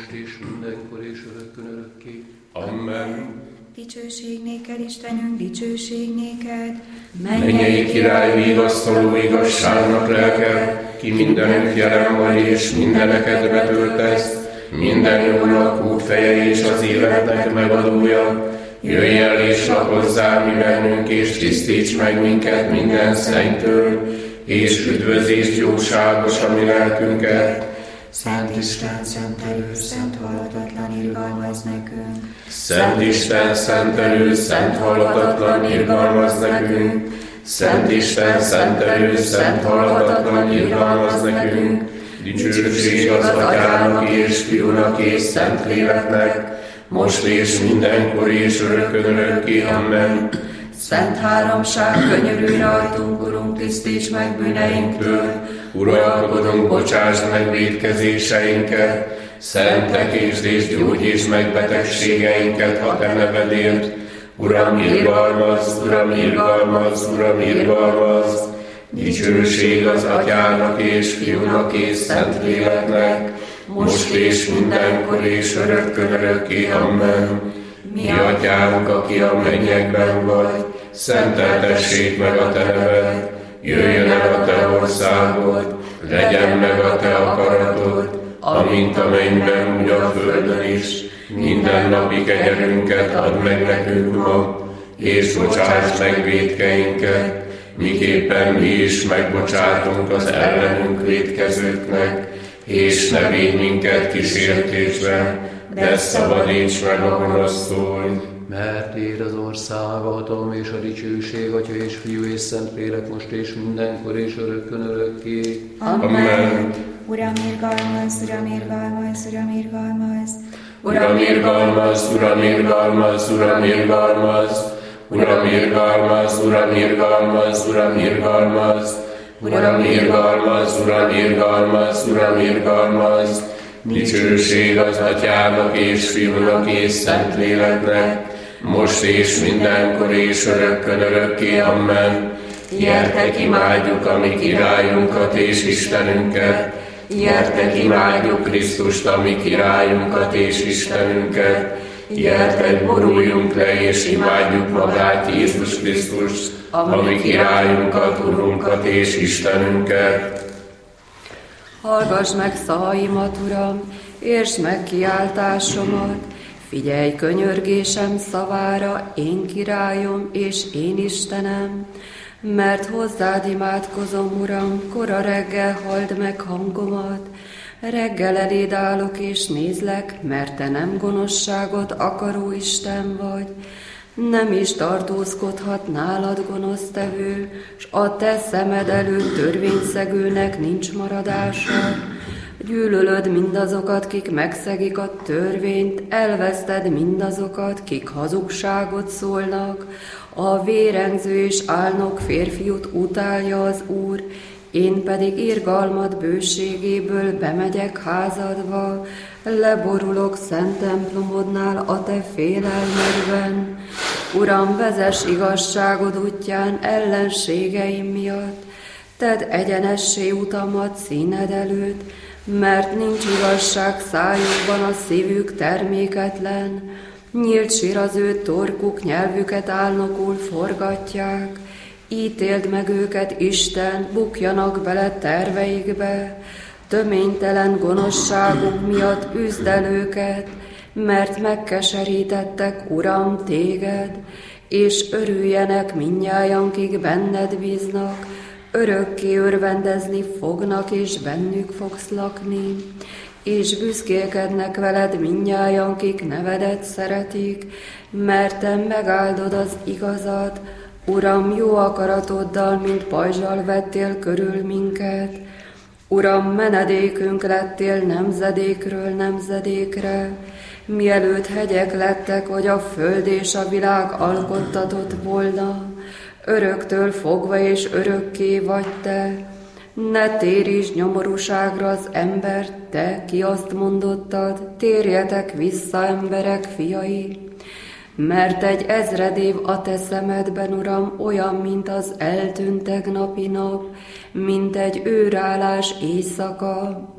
most és mindenkor és örökkön örökké. Amen. Dicsőség néked, Istenünk, dicsőség néked. Mennyei király, vigasztaló igazságnak lelke, ki mindenütt jelen vagy és mindeneket betöltesz, minden jónak útfeje és az életnek megadója. Jöjj el és lakozzál mi bennünk, és tisztíts meg minket minden szennytől, és üdvözítsd jóságos a mi lelkünket. Szent Isten, szentelő, szent halatatlan, irgalmazz nekünk. Szent Isten, szentelő, szent halatatlan, irgalmazz nekünk. Szent Isten, szentelő, szent halatatlan, irgalmazz nekünk. Dicsőség az Atyának és Fiúnak és Szentléleknek, most és mindenkor és örökkön örökké. Amen. Szent háromság, könyörülj rajtunk, Urunk, tisztíts meg bűneinktől. Uralkodunk, bocsásd meg vétkezéseinket, szentekésd és gyógyítsd meg betegségeinket, ha te nevedért. Uram, irgalmazz, Uram, irgalmazz, Uram, irgalmazz. Dicsőség az Atyának és Fiúnak és Szentléleknek, most és mindenkor és örökkön örökké. Amen. Mi Atyánk, aki a mennyekben vagy, szenteltessék meg a te neved, jöjjön el a te országod, legyen meg a te akaratod, amint a mennyben, úgy a földön is. Minden napi kenyerünket add meg nekünk ma, és bocsáss meg vétkeinket, miképpen mi is megbocsátunk az ellenünk vétkezőknek, és ne védj minket kísértésbe, de szabadíts meg a gonosztól. Mert Téd az ország, a hatalom és a dicsőség, Atya és Fiú és Szentlélek, most és mindenkor és örökkön örökké. Amen. Uram, irgalmazz, Uram, irgalmazz, Uram, irgalmazz. Uram, irgalmazz, Uram, irgalmazz, Uram, irgalmazz. Uram, irgalmazz, Uram, irgalmazz, Uram, irgalmazz. Uram, irgalmazz, Uram, irgalmazz, Uram, irgalmazz. Dicsőség az Atyának és Fiúnak és Szentléleknek, most és mindenkor és örökkön örökké. Amen. Gyertek, imádjuk a mi királyunkat és Istenünket. Gyertek, imádjuk Krisztust, a mi királyunkat és Istenünket. Gyertek, boruljunk le és imádjuk magát, Jézus Krisztust, a mi királyunkat, Urunkat és Istenünket. Hallgass meg szavaimat, Uram, értsd meg kiáltásomat, figyelj könyörgésem szavára, én királyom és én Istenem, mert hozzád imádkozom, Uram, kora reggel halld meg hangomat, reggel eléd állok és nézlek, mert te nem gonoszságot akaró Isten vagy, nem is tartózkodhat nálad gonosztevő, s a te szemed előtt törvényszegőnek nincs maradása. Gyűlölöd mindazokat, kik megszegik a törvényt, elveszted mindazokat, kik hazugságot szólnak. A vérengző és álnok férfiút utálja az Úr, én pedig irgalmad bőségéből bemegyek házadba, leborulok szent templomodnál a te félelmedben. Uram, vezess igazságod útján ellenségeim miatt, tedd egyenessé utamat színed előtt, mert nincs igazság szájukban, a szívük terméketlen. Nyílt sír az ő torkuk, nyelvüket álnokul forgatják. Ítéld meg őket, Isten, bukjanak bele terveikbe. Töménytelen gonoszságuk miatt üzd el őket, mert megkeserítettek, Uram, téged, és örüljenek mindnyájan, kik benned bíznak, örökké örvendezni fognak, és bennük fogsz lakni, és büszkélkednek veled mindnyájan, kik nevedet szeretik, mert te megáldod az igazat, Uram, jó akaratoddal, mint pajzsal vettél körül minket. Uram, menedékünk lettél nemzedékről nemzedékre, mielőtt hegyek lettek, hogy a föld és a világ alkottatott volna, öröktől fogva és örökké vagy te. Ne térítsd nyomorúságra az embert, te, ki azt mondottad, térjetek vissza, emberek fiai. Mert egy ezred év a te szemedben, Uram, olyan, mint az eltűnt tegnapi nap, mint egy őrállás éjszaka.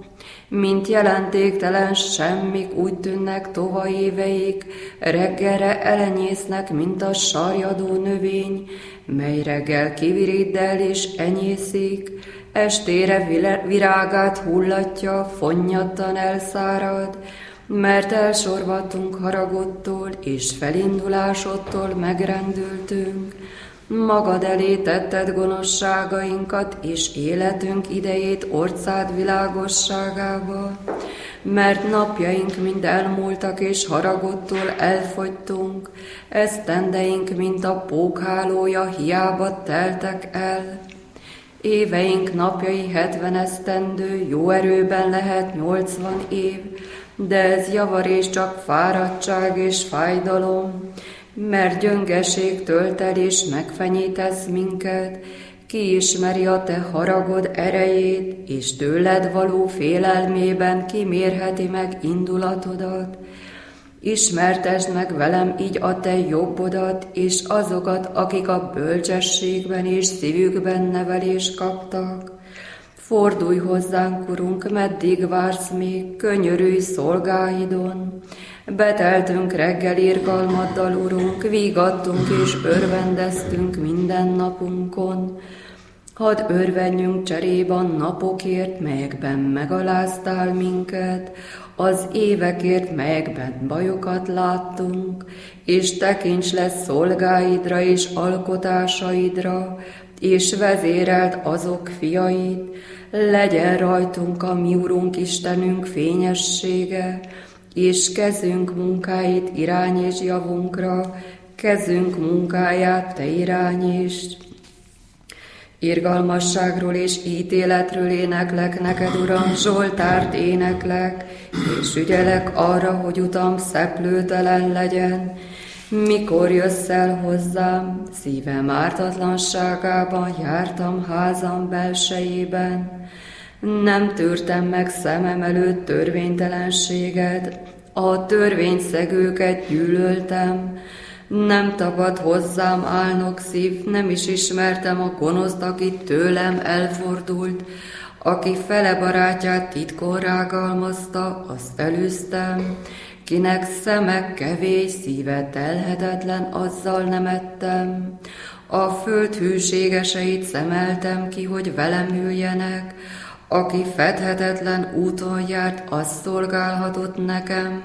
Mint jelentéktelen semmik úgy tűnnek tova éveik, reggelre elenyésznek, mint a sarjadó növény, mely reggel kiviriddel és enyészik, estére virágát hullatja, fonnyadtan elszárad, mert elsorvadtunk haragodtól és felindulásodtól megrendültünk. Magad elé tetted gonoszságainkat, és életünk idejét orcád világosságába, mert napjaink mind elmúltak, és haragodtól elfogytunk, esztendeink, mint a pókhálója, hiába teltek el. Éveink napjai 70 esztendő, jó erőben lehet 80 év, de ez javarés csak fáradtság és fájdalom, mert gyöngeség tölt el és megfenyítesz minket, ki ismeri a te haragod erejét, és tőled való félelmében kimérheti meg indulatodat. Ismertesd meg velem így a te jobbodat, és azokat, akik a bölcsességben és szívükben nevelést kaptak. Fordulj hozzánk, Urunk, meddig vársz még, könyörülj szolgáidon. Beteltünk reggel irgalmaddal, Urunk, vígadtunk és örvendeztünk minden napunkon. Hadd örvenjünk cserébe a napokért, melyekben megaláztál minket, az évekért, melyekben bajokat láttunk, és tekints le szolgáidra és alkotásaidra, és vezéreld azok fiait, legyen rajtunk a mi Urunk Istenünk fényessége, és kezünk munkáit irányíts javunkra, kezünk munkáját te irányítsd. Irgalmasságról és ítéletről éneklek neked, Uram, Zsoltárt éneklek, és ügyelek arra, hogy utam szeplőtelen legyen. Mikor jössz el hozzám, szívem ártatlanságában jártam házam belsejében. Nem tűrtem meg szemem előtt törvénytelenséged, a törvényszegőket gyűlöltem. Nem tagad hozzám álnok szív, nem is ismertem a gonoszt, aki tőlem elfordult. Aki fele barátját titkon rágalmazta, azt elűztem. Kinek szeme kevés, szíve telhetetlen, azzal nem ettem. A föld hűségeseit szemeltem ki, hogy velem üljenek. Aki fedhetetlen úton járt, az szolgálhatott nekem.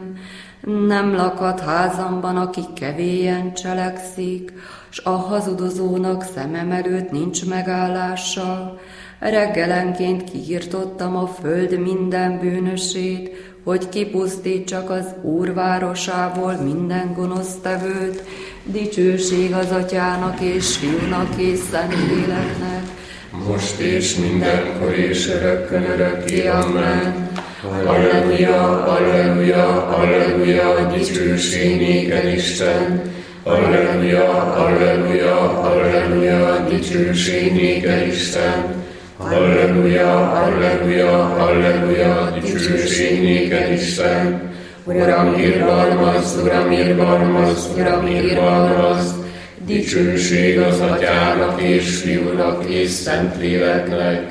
Nem lakad házamban, aki kevélyen cselekszik, s a hazudozónak szemem előtt nincs megállása. Reggelenként kiirtottam a föld minden bűnösét, hogy kipusztítsak az Úr városából minden gonosztevőt. Dicsőség az Atyának és Fiúnak és Szentléleknek, most és mindenkor és örökkön örökké. Amen. Alleluja, alleluja, alleluja, dicsőség néked, Isten. Alleluja, alleluja, alleluja, dicsőség néked, Isten. Alleluja, alleluja, alleluja, dicsőség néked, Isten. Uram, irgalmazz, Uram, irgalmazz, Uram, irgalmazz, dicsőség az Atyának és Fiúnak és Szentléleknek,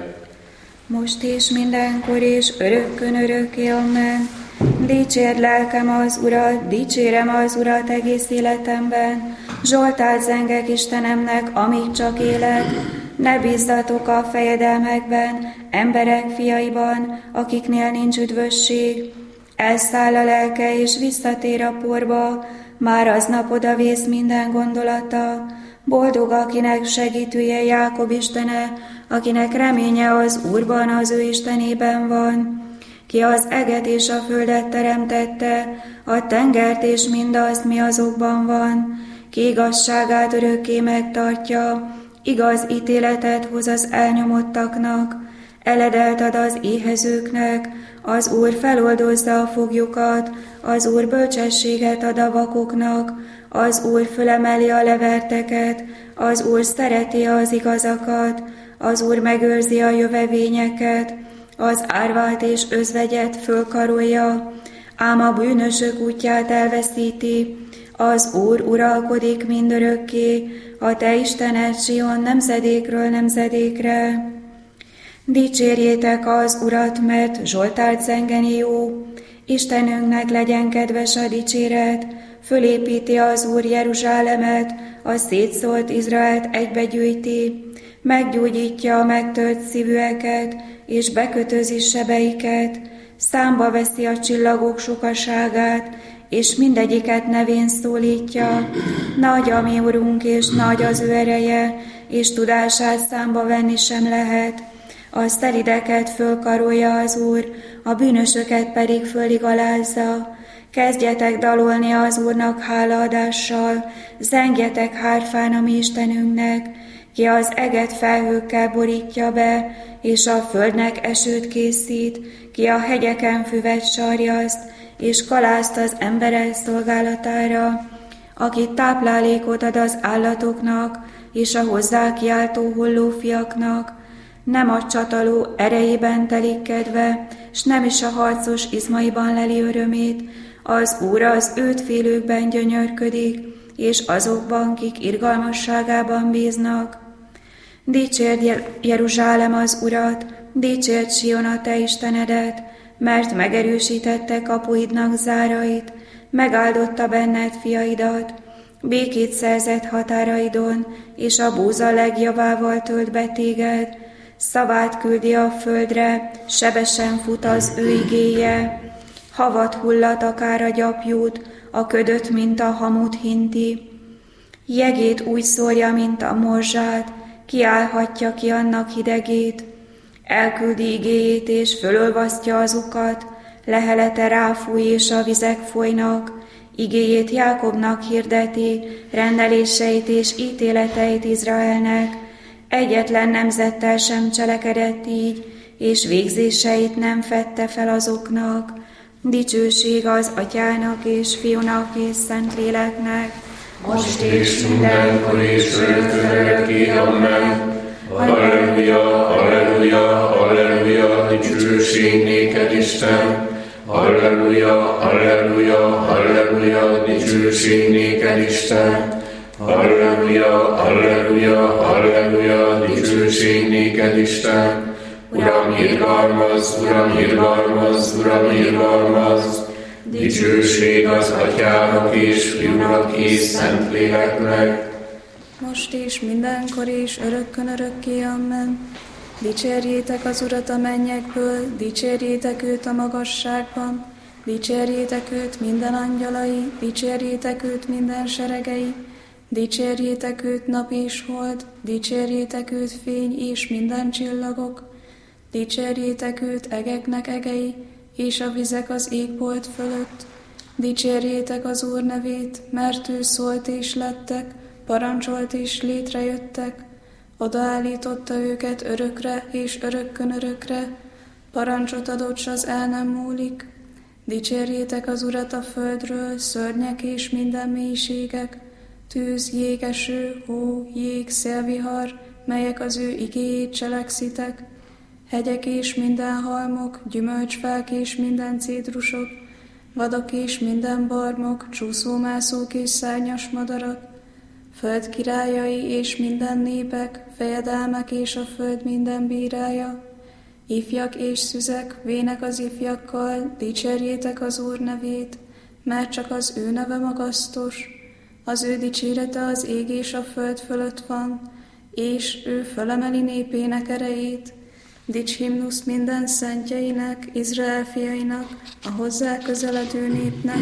most és mindenkor és örökkön örökké. Amen. Dicsérd lelkem az Urat, dicsérem az Urat egész életemben. Zsoltárt zengek Istenemnek, amíg csak élek. Ne bízzatok a fejedelmekben, emberek fiaiban, akiknél nincs üdvösség. Elszáll a lelke és visszatér a porba, már aznap odavész minden gondolata. Boldog, akinek segítője Jákob Istene, akinek reménye az Úrban, az ő Istenében van. Ki az eget és a földet teremtette, a tengert és mindazt, mi azokban van. Ki igazságát örökké megtartja, igaz ítéletet hoz az elnyomottaknak. Eledelt ad az éhezőknek, az Úr feloldozza a foglyokat, az Úr bölcsességet ad a vakoknak, az Úr fölemeli a leverteket, az Úr szereti az igazakat, az Úr megőrzi a jövevényeket, az árvát és özvegyet fölkarolja, ám a bűnösök útját elveszíti. Az Úr uralkodik mindörökké, a te Istened Sion nemzedékről nemzedékre. Dicsérjétek az Urat, mert Zsoltárt zengeni jó. Istenünknek legyen kedves a dicséret, fölépíti az Úr Jeruzsálemet, a szétszólt Izraelt egybegyűjti, meggyógyítja a megtört szívűeket, és bekötözi sebeiket, számba veszi a csillagok sokaságát, és mindegyiket nevén szólítja. Nagy a mi Urunk, és nagy az ő ereje, és tudását számba venni sem lehet. A szelideket fölkarolja az Úr, a bűnösöket pedig föligalázza. Kezdjetek dalolni az Úrnak hálaadással, zengjetek hárfán a mi Istenünknek, ki az eget felhőkkel borítja be, és a földnek esőt készít, ki a hegyeken füvet sarjaszt, és kalászt az emberek szolgálatára, aki táplálékot ad az állatoknak, és a hozzá kiáltó hollófiaknak, nem a csataló erejében telik kedve, s nem is a harcos izmaiban leli örömét, az Úr az őt félőkben gyönyörködik, és azokban, kik irgalmasságában bíznak. Dicsérd Jeruzsálem az Urat, dicsérd Sion a te Istenedet, mert megerősítette kapuidnak zárait, megáldotta benned fiaidat, békét szerzett határaidon, és a búza legjavával tölt be téged, szavát küldi a földre, sebesen fut az ő igéje, havat hullat akár a gyapjút, a ködöt, mint a hamut hinti. Jegét úgy szórja, mint a morzsát, kiállhatja ki annak hidegét, elküldi igéjét és fölolvasztja azukat, lehelete ráfúj és a vizek folynak, igéjét Jákobnak hirdeti, rendeléseit és ítéleteit Izraelnek, egyetlen nemzettel sem cselekedett így, és végzéseit nem fedte fel azoknak. Dicsőség az Atyának és Fiúnak és Szentléleknek, most és mindenkor és örökké, amen. Halleluja, halleluja, halleluja, dicsőség néked, Isten. Halleluja, halleluja, halleluja, dicsőség néked, Isten. Halleluja, halleluja, halleluja, dicsőség néked, Isten. Uram, irgalmaz, Uram, irgalmaz, Uram, irgalmaz. Dicsőség az Atyának és Fiúnak és Szentléleknek. Most és mindenkor és örökkön örökké, amen. Dicsérjétek az Urat a mennyekből, dicsérjétek őt a magasságban, dicsérjétek őt minden angyalai, dicsérjétek őt minden seregei, dicsérjétek őt nap és hold, dicsérjétek őt fény és minden csillagok, dicsérjétek őt egeknek egei, és a vizek az égbolt fölött. Dicsérjétek az Úr nevét, mert ő szólt és lettek, parancsolt és létrejöttek. Odaállította őket örökre és örökkön örökre, parancsot adott, s az el nem múlik. Dicsérjétek az Urat a földről, szörnyek és minden mélységek, tűz, jégeső, hó, jég, szélvihar, melyek az ő igéjét cselekszitek, hegyek és minden halmok, gyümölcsfák és minden cédrusok, vadak és minden barmok, csúszómászók és szárnyas madarak, föld királyai és minden népek, fejedelmek és a föld minden bírája, ifjak és szüzek, vének az ifjakkal, dicsérjétek az Úr nevét, mert csak az ő neve magasztos, az ő dicsérete az ég és a föld fölött van, és ő fölemeli népének erejét. Dics himnuszt minden szentjeinek, Izrael fiainak, a hozzá közeledő népnek.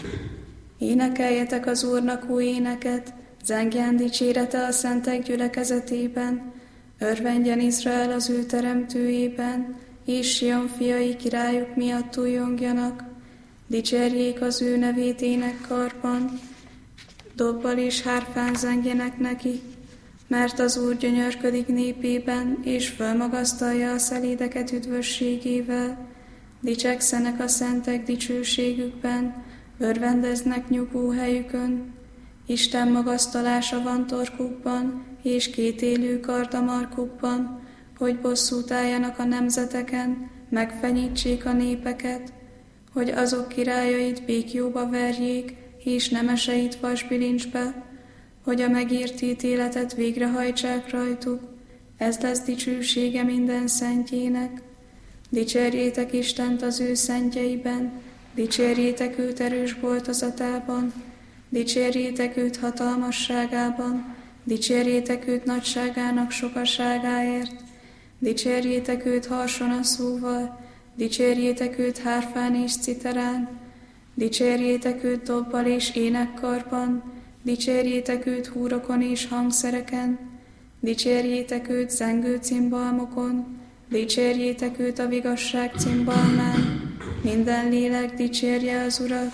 Énekeljetek az Úrnak új éneket, zengjen dicsérete a szentek gyülekezetében, örvendjen Izrael az ő teremtőjében, és Sion fiai királyuk miatt újongjanak. Dicsérjék az ő nevét énekkarban, dobbal és hárfán zengjenek neki, mert az Úr gyönyörködik népében, és fölmagasztalja a szelídeket üdvösségével. Dicsekszenek a szentek dicsőségükben, örvendeznek nyugvó helyükön. Isten magasztalása van torkukban, és kétélű kard a markukban, hogy bosszút álljanak a nemzeteken, megfenyítsék a népeket, hogy azok királyait békjóba verjék, és nemeseit vasbilincsbe, hogy a megírt ítéletet végrehajtsák rajtuk, Ez lesz dicsősége minden szentjének. Dicsérjétek Istent az ő szentjeiben, dicsérjétek őt erős boltozatában, dicsérjétek őt hatalmasságában, dicsérjétek őt nagyságának sokaságáért, dicsérjétek őt harsonaszóval, dicsérjétek őt hárfán és citerán, dicsérjétek őt dobbal és énekkarban, dicsérjétek őt húrokon és hangszereken, dicsérjétek őt zengő cimbalmokon, dicsérjétek őt a vigasság cimbalmán, minden lélek dicsérje az Urat,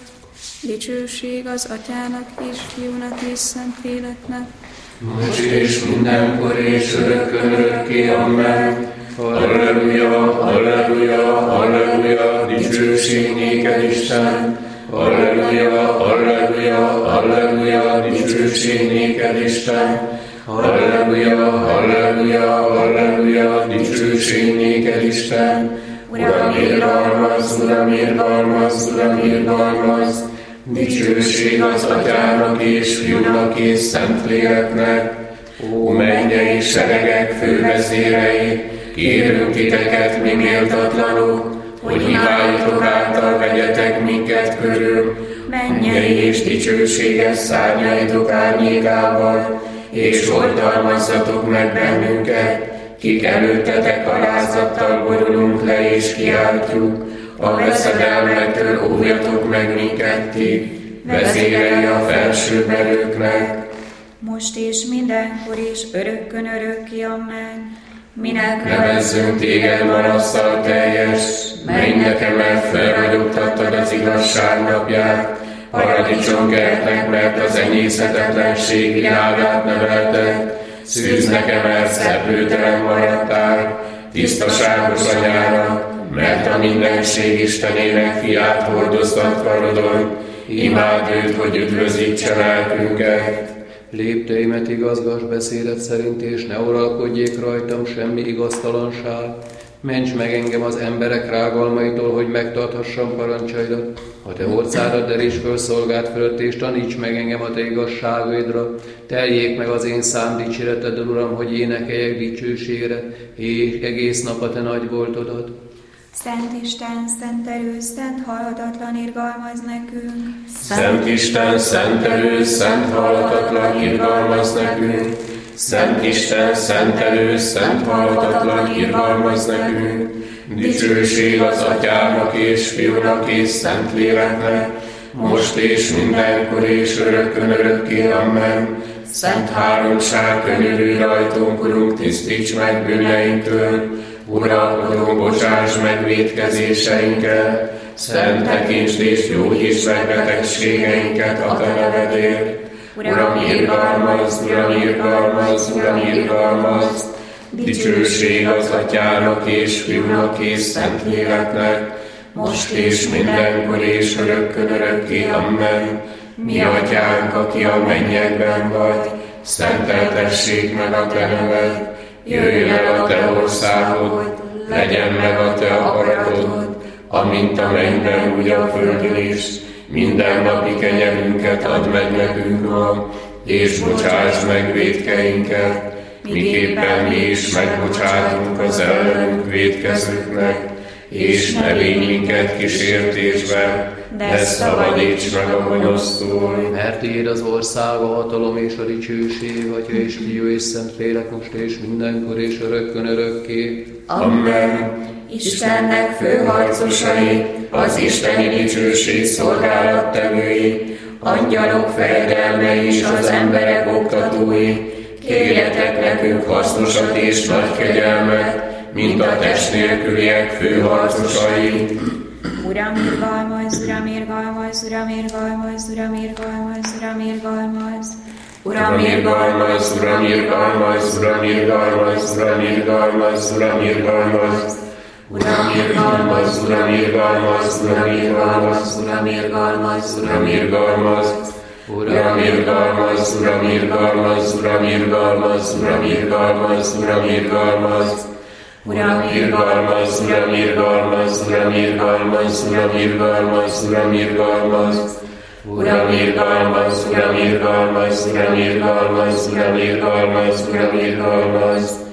dicsőség az Atyának és Fiúnak és Szentléleknek, most és mindenkor és örökkön örökké, amen. Halleluja, halleluja, halleluja, dicsőség néked Isten. Halleluja, halleluja, halleluja, dicsőség néked Isten. Halleluja, halleluja, halleluja, dicsőség néked Isten. Uram, irgalmaz, Uram, irgalmaz, Uram, irgalmaz, dicsőség az Atyának és Fiúnak és Szentléleknek. Ó, mennyei seregek fővezérei, kérünk titeket, mi méltatlanok, hogy hibáitok által vegyetek minket körül, mennyei és dicsőséges szárnyaitok árnyékával, és oltalmazzatok meg bennünket, kik előttetek alázattal borulunk le és kiáltjuk, a veszedelmektől óvjatok meg minket ti, vezérei a felsőbb erőknek. Most és mindenkor és örökkön örökké, amen. Minek nevezzünk téged manasszal teljes, menj nekem, mert felragyogtattad az igazság napját, paradicsomkertnek, mert az enyészhetetlenség virágát nevelted, szűz nekem, mert szeplőtelen maradtál, tisztaságos anyára, mert a mindenség Istenének fiát hordoztat karodon, imád őt, hogy üdvözítse lelkünket. Lépteimet igazgass beszédet szerint, és ne uralkodjék rajtam semmi igaztalanság. Ments meg engem az emberek rágalmaitól, hogy megtarthassam parancsaidat. Ha te orcádat derés föl szolgád fölött, és taníts meg engem a te igazságaidra. Teljék meg az én szám dicséreteddel, Uram, hogy énekeljek dicsőségre, és egész nap a te nagy voltodat. Szent Isten, szent erő, szent halhatatlan, irgalmaz nekünk. Szent Isten, szent erő, szent halhatatlan, irgalmaz nekünk. Szent Isten, szent erő, szent halhatatlan, irgalmaz nekünk. Dicsőség az Atyának és Fiúnak és Szentléleknek, most és mindenkor és örökkön örökké, amen. Szent háromság, könyörülj rajtunk, Urunk, tisztíts meg bűneinktől. Uralkodó, bocsáss meg vétkezéseinket, szent tekintsd és gyógyítsd meg betegségeinket a te nevedért. Uram, irgalmaz, Uram, irgalmaz, Uram, irgalmaz, dicsőség az Atyának és Fiúnak és Szentléleknek, most és mindenkor és örökkön örökké, amen. Mi Atyánk, aki a mennyekben vagy, szenteltessék meg a te neved, jöjjön el a te országod, legyen meg a te akaratod, amint a mennyben, úgy a földön is. Minden napi kenyerünket add meg nekünk ma, és bocsásd meg vétkeinket, miképpen mi is megbocsátunk az ellenünk vétkezőknek, és ne védj minket kísértésbe, de szabadíts meg a gonosztól. Mert tiéd az ország, a hatalom és a dicsőség, Atya és Fiú és Szentlélek, most és mindenkor és örökkön örökké. Amen. Istennek főharcosai, az isteni dicsőség szolgálattevői, angyalok fejedelmei és az emberek oktatói, kérjetek nekünk hasznosat és nagy kegyelmet, mint a test nélküliek főharcosai. Uram, irgalmaz, Uram, irgalmaz, Uram, irgalmaz, Uram, irgalmaz, Uram, irgalmaz. Uram, irgalmaz, Uram, irgalmaz, Uram, irgalmaz, Uram, irgalmaz, Uram, irgalmaz. Uram, irgalmaz, Uram, irgalmaz, Uram, irgalmaz, Uram, irgalmaz, Uram, irgalmaz. Uram, irgalmaz, Uram, irgalmaz, Uram, irgalmaz, Uram, irgalmaz, Uram, irgalmaz. Uram, irgalmaz, Uram, irgalmaz, Uram, irgalmaz, Uram, irgalmaz, Uram, irgalmaz. Uram, irgalmaz, Uram, irgalmaz, Uram, irgalmaz, Uram, irgalmaz, Uram, irgalmaz.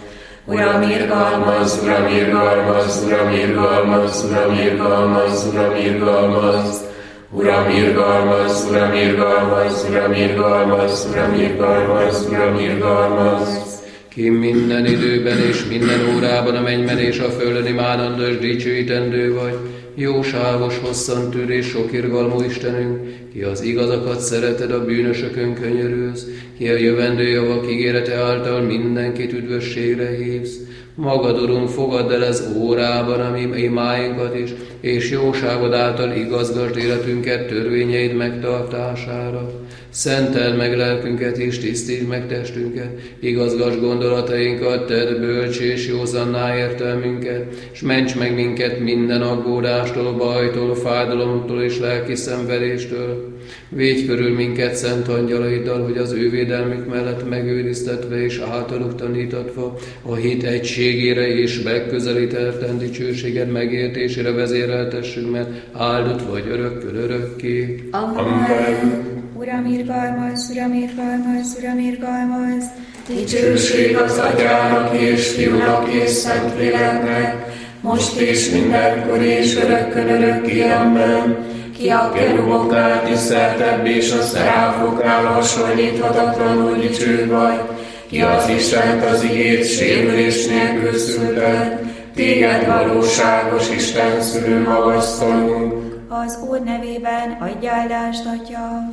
Uram, irgalmaz, Uram, irgalmaz, Uram, irgalmaz, Uram, irgalmaz, Uram, irgalmaz. Uram, irgalmaz, Uram, irgalmaz, Uram, irgalmaz, Uram, irgalmaz, Uram, irgalmaz. Ki minden időben és minden órában a mennyben és a földön imádandó és dicsőítendő vagy, jóságos, hosszantűrő és sok irgalmú Istenünk, ki az igazakat szereted, a bűnösökön könyörülsz, ki a jövendő javak ígérete által mindenkit üdvösségre hívsz. Magad, Urunk, fogadd el ez órában a mi imáinkat is, és jóságod által igazgasd életünket törvényeid megtartására. Szenteld meg lelkünket és tisztítsd meg testünket, igazgasd gondolatainkat, tedd bölcs és józanná értelmünket, és ments meg minket minden aggódástól, bajtól, fájdalomtól és lelki szenvedéstől. Védj körül minket szent angyalaiddal, hogy az ő védelmük mellett megőriztetve és általuk tanítatva a hit egységére és megközelíthetetlen dicsőséged megértésére vezéreltessünk, mert áldott vagy örökkön örökké. Amen. Uram, irgalmaz, Uram, irgalmaz, Uram, irgalmaz. Dicsőség az Atyának és Fiúnak és Szentléleknek, most és mindenkor és örökkön örökké. Amen. Ki a keruboknál tiszteltebb és a szeráfoknál hasonlíthatatlanul dicső vagy, ki az Istent az igét sérülés nélkül szülted, téged valóságos Isten szülő magasztalunk. Az Úr nevében adj áldást, Atya.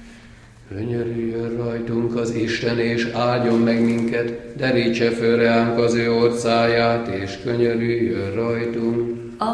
Könyörüljön rajtunk az Isten, és áldjon meg minket, derítse föl ránk az ő orcáját, és könyörüljön rajtunk.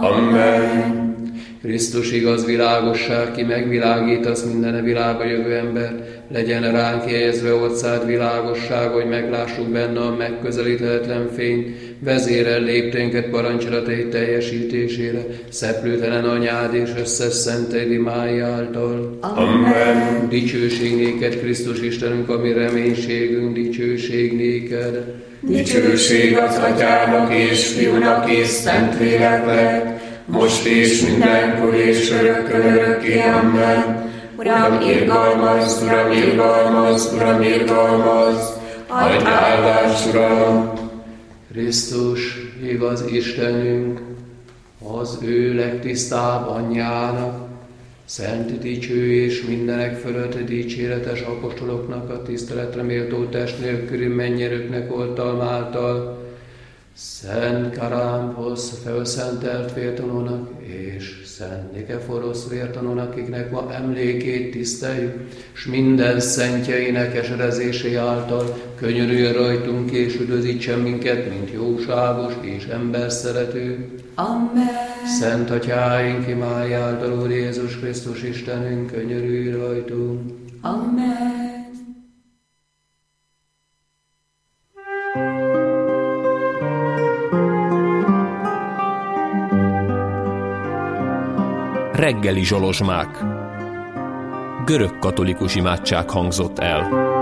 Amen. Krisztus igaz világosság, ki megvilágítasz minden világba jövő embert, legyen ránk helyezve orcád világosság, hogy meglássuk benne a megközelíthetetlen fényt, vezérel lépténket parancsolataid teljesítésére, szeplőtelen anyád és összes szenteid imái által. Amen. Dicsőség néked, Krisztus Istenünk, ami reménységünk, dicsőség néked. Dicsőség az Atyának és Fiúnak és Szentléleknek, most és mindenkor és örökkön örökké. Amen. Uram, irgalmaz, Uram, irgalmaz, Uram, irgalmaz, adj áldást, Uram. Krisztus, igaz Istenünk, az ő legtisztább anyjának, szent, dicső és mindenek fölött dicséretes apostoloknak, a tiszteletre méltó test nélküli mennyerőknek oltalm által, Szent Karámposz felszentelt vértanúnak és Szent Nikeforosz vértanúnak, akiknek ma emlékét tiszteljük, s minden szentjeinek esedezésé által könyörüljön rajtunk és üdvözítsen minket, mint jóságos és emberszerető. Amen. Szent Atyáink imáj által, Úr Jézus Krisztus Istenünk, könyörülj rajtunk. Amen. Reggeli zsolozsmák. Görög katolikus imádság hangzott el.